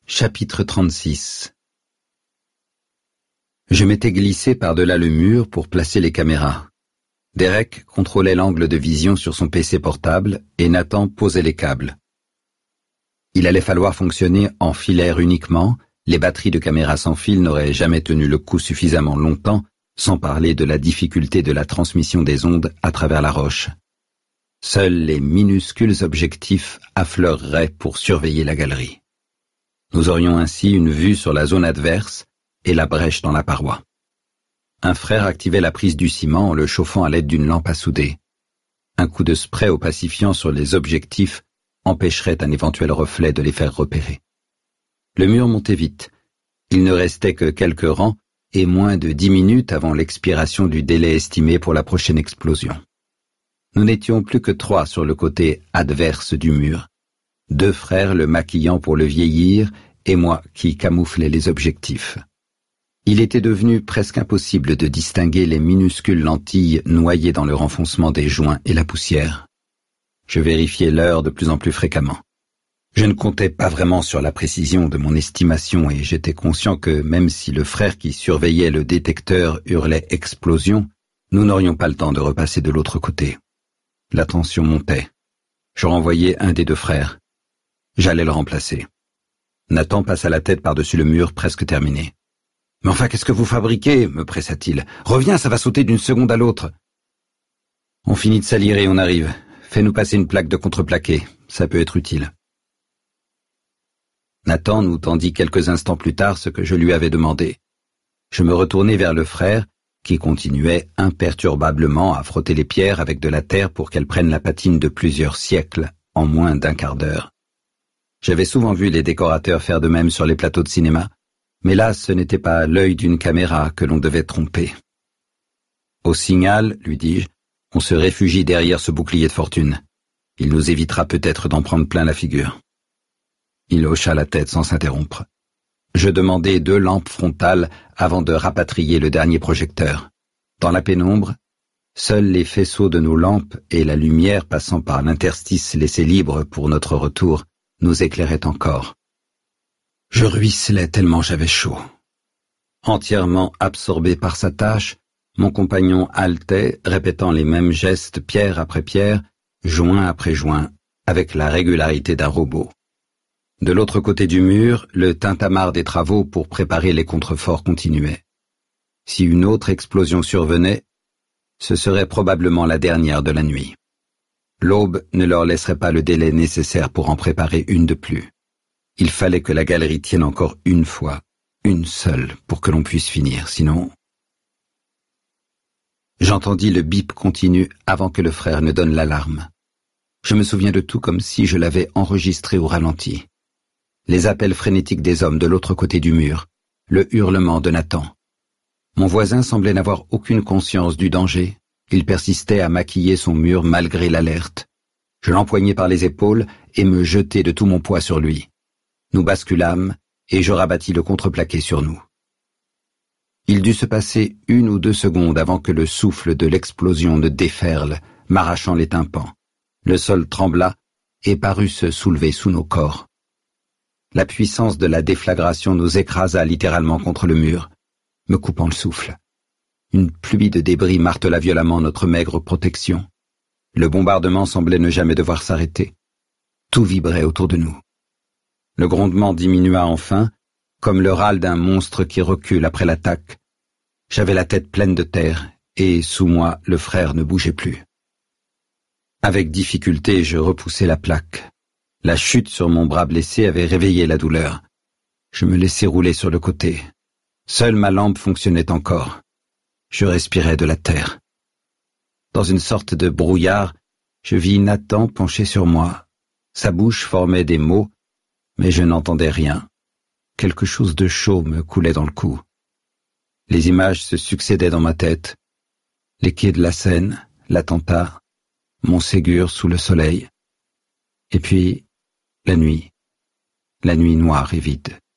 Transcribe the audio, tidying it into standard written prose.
Chapitre 36. Je m'étais glissé par-delà le mur pour placer les caméras. Derek contrôlait l'angle de vision sur son PC portable et Nathan posait les câbles. Il allait falloir fonctionner en filaire uniquement, les batteries de caméras sans fil n'auraient jamais tenu le coup suffisamment longtemps, sans parler de la difficulté de la transmission des ondes à travers la roche. Seuls les minuscules objectifs affleureraient pour surveiller la galerie. Nous aurions ainsi une vue sur la zone adverse et la brèche dans la paroi. Un frère activait la prise du ciment en le chauffant à l'aide d'une lampe à souder. Un coup de spray opacifiant sur les objectifs empêcherait un éventuel reflet de les faire repérer. Le mur montait vite. Il ne restait que quelques rangs et moins de 10 minutes avant l'expiration du délai estimé pour la prochaine explosion. Nous n'étions plus que 3 sur le côté adverse du mur. 2 frères le maquillant pour le vieillir et moi qui camouflais les objectifs. Il était devenu presque impossible de distinguer les minuscules lentilles noyées dans le renfoncement des joints et la poussière. Je vérifiais l'heure de plus en plus fréquemment. Je ne comptais pas vraiment sur la précision de mon estimation et j'étais conscient que même si le frère qui surveillait le détecteur hurlait « explosion », nous n'aurions pas le temps de repasser de l'autre côté. La tension montait. Je renvoyais un des 2 frères. J'allais le remplacer. Nathan passa la tête par-dessus le mur presque terminé. « Mais enfin, qu'est-ce que vous fabriquez ?» me pressa-t-il. « Reviens, ça va sauter d'une seconde à l'autre. » On finit de salir et on arrive. Fais-nous passer une plaque de contreplaqué. Ça peut être utile. Nathan nous tendit quelques instants plus tard ce que je lui avais demandé. Je me retournai vers le frère, qui continuait imperturbablement à frotter les pierres avec de la terre pour qu'elles prennent la patine de plusieurs siècles en moins d'un quart d'heure. J'avais souvent vu les décorateurs faire de même sur les plateaux de cinéma, mais là ce n'était pas l'œil d'une caméra que l'on devait tromper. Au signal, lui dis-je, on se réfugie derrière ce bouclier de fortune. Il nous évitera peut-être d'en prendre plein la figure. Il hocha la tête sans s'interrompre. Je demandai 2 lampes frontales avant de rapatrier le dernier projecteur. Dans la pénombre, seuls les faisceaux de nos lampes et la lumière passant par l'interstice laissé libre pour notre retour nous éclairaient encore. Je ruisselais tellement j'avais chaud. Entièrement absorbé par sa tâche, mon compagnon haletait, répétant les mêmes gestes pierre après pierre, joint après joint, avec la régularité d'un robot. De l'autre côté du mur, le tintamarre des travaux pour préparer les contreforts continuait. Si une autre explosion survenait, ce serait probablement la dernière de la nuit. L'aube ne leur laisserait pas le délai nécessaire pour en préparer une de plus. Il fallait que la galerie tienne encore une fois, une seule, pour que l'on puisse finir, sinon... J'entendis le bip continu avant que le frère ne donne l'alarme. Je me souviens de tout comme si je l'avais enregistré au ralenti. Les appels frénétiques des hommes de l'autre côté du mur, le hurlement de Nathan. Mon voisin semblait n'avoir aucune conscience du danger. Il persistait à maquiller son mur malgré l'alerte. Je l'empoignai par les épaules et me jetai de tout mon poids sur lui. Nous basculâmes et je rabattis le contreplaqué sur nous. Il dut se passer 1 ou 2 secondes avant que le souffle de l'explosion ne déferle, m'arrachant les tympans. Le sol trembla et parut se soulever sous nos corps. La puissance de la déflagration nous écrasa littéralement contre le mur, me coupant le souffle. Une pluie de débris martela violemment notre maigre protection. Le bombardement semblait ne jamais devoir s'arrêter. Tout vibrait autour de nous. Le grondement diminua enfin, comme le râle d'un monstre qui recule après l'attaque. J'avais la tête pleine de terre, et sous moi le frère ne bougeait plus. Avec difficulté, je repoussai la plaque. La chute sur mon bras blessé avait réveillé la douleur. Je me laissai rouler sur le côté. Seule ma lampe fonctionnait encore. Je respirais de la terre. Dans une sorte de brouillard, je vis Nathan penché sur moi. Sa bouche formait des mots, mais je n'entendais rien. Quelque chose de chaud me coulait dans le cou. Les images se succédaient dans ma tête. Les quais de la Seine, l'attentat, mon Ségur sous le soleil. Et puis, la nuit noire et vide.